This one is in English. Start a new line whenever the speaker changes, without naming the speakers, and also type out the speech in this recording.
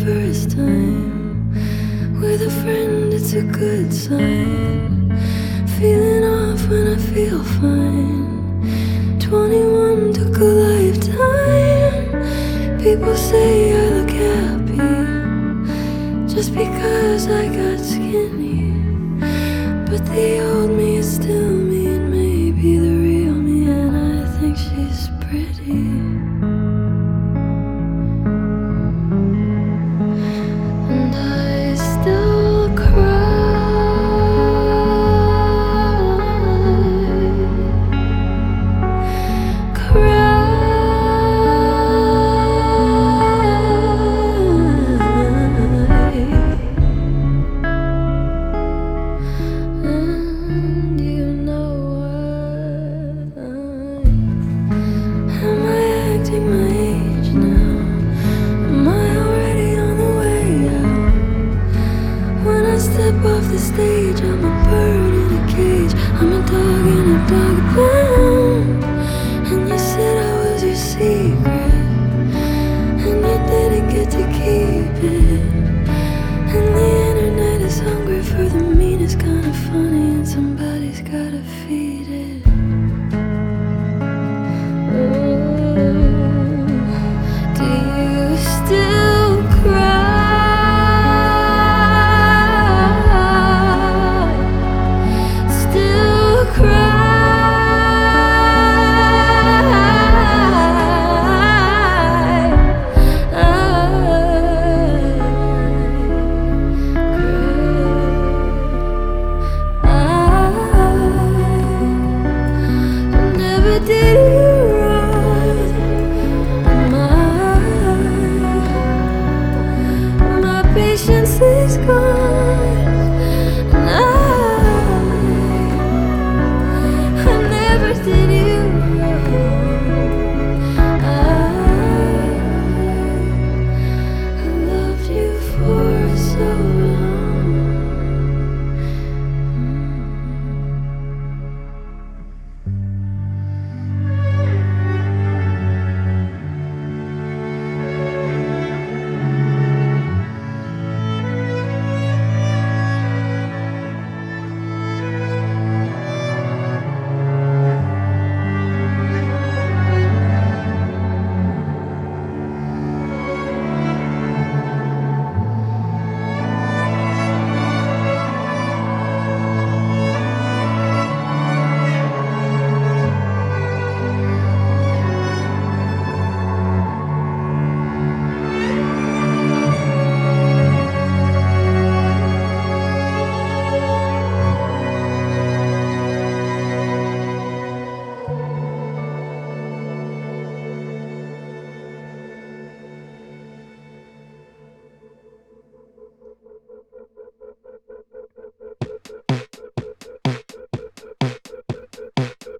first time with a friend, it's a good sign. Feeling off when I feel fine. 21 took a lifetime. People say I look happy just because I got skinny, but the old me is still me, and maybe the real me, and I think she's pretty. And I still cry. And you know what? Am I acting my age now? Am I already on the way out? When I step off the stage, I'm a bird in a cage. I'm a dog in a dog